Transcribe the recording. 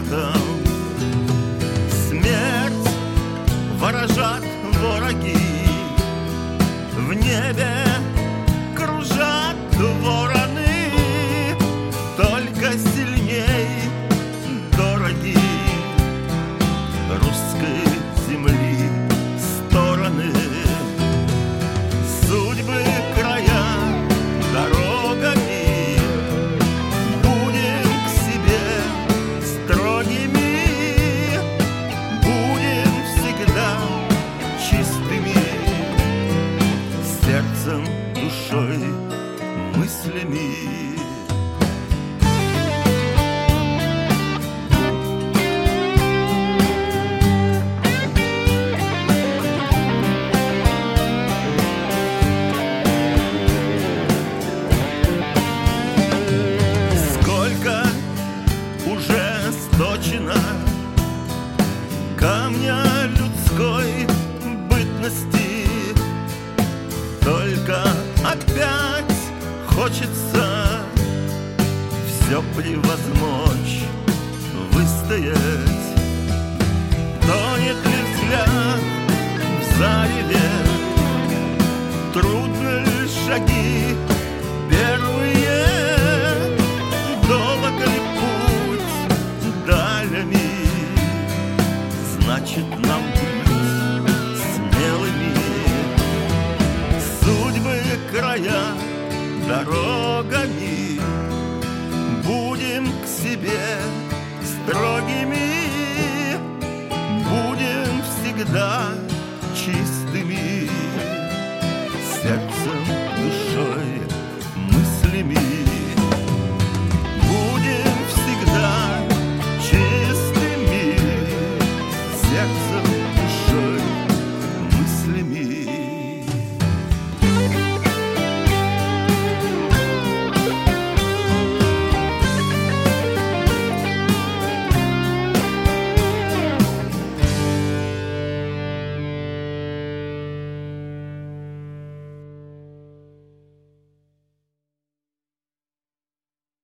грохотом. Смерть ворожат враги, в небе кружат вороны, только сильней дороги русской земли стороны. Судьбы края дорогами, будем к себе строгими, будем всегда чистыми, сердцем, душой, мыслями. Сточена камня людской бытности, только опять хочется все превозмочь, выстоять. Тонет ли взгляд в зареве, трудны ли шаги первые, долго ли далями, значит нам быть смелыми. Судьбы края дорогами, будем к себе строгими, будем всегда